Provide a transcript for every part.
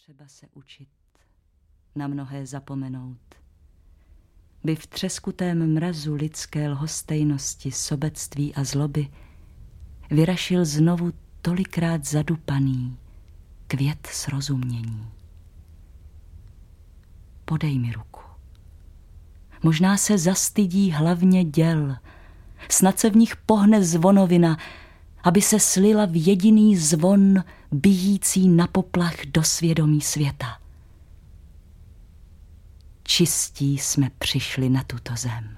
třeba se učit, na mnohé zapomenout, by v třeskutém mrazu lidské lhostejnosti, sobectví a zloby vyrašil znovu tolikrát zadupaný květ srozumění. Podej mi ruku. Možná se zastydí hlavně děl, snad se v nich pohne zvonovina, aby se slila v jediný zvon bijící na poplach do svědomí světa. Čistí jsme přišli na tuto zem.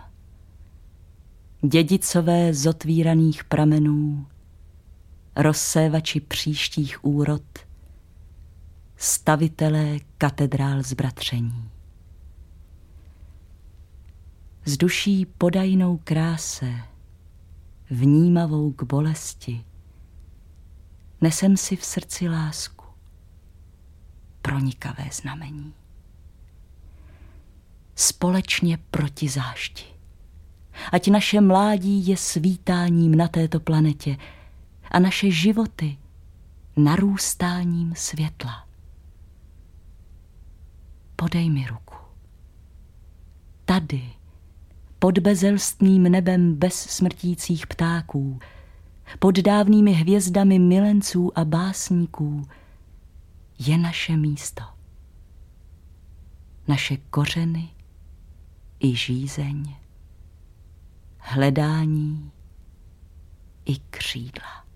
Dědicové z otvíraných pramenů, rozsévači příštích úrod, stavitelé katedrál zbratření. S duší podajnou kráse, vnímavou k bolesti, nesem si v srdci lásku, pronikavé znamení. Společně proti zášti. Ať naše mládí je svítáním na této planetě a naše životy narůstáním světla. Podej mi ruku. Tady, pod bezelstným nebem bez smrtících ptáků, pod dávnými hvězdami milenců a básníků, je naše místo. Naše kořeny i žízeň, hledání i křídla.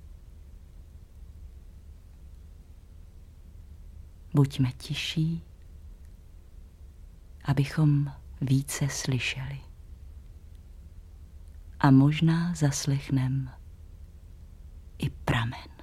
Buďme tiší, abychom více slyšeli. A možná zaslechnem i pramen.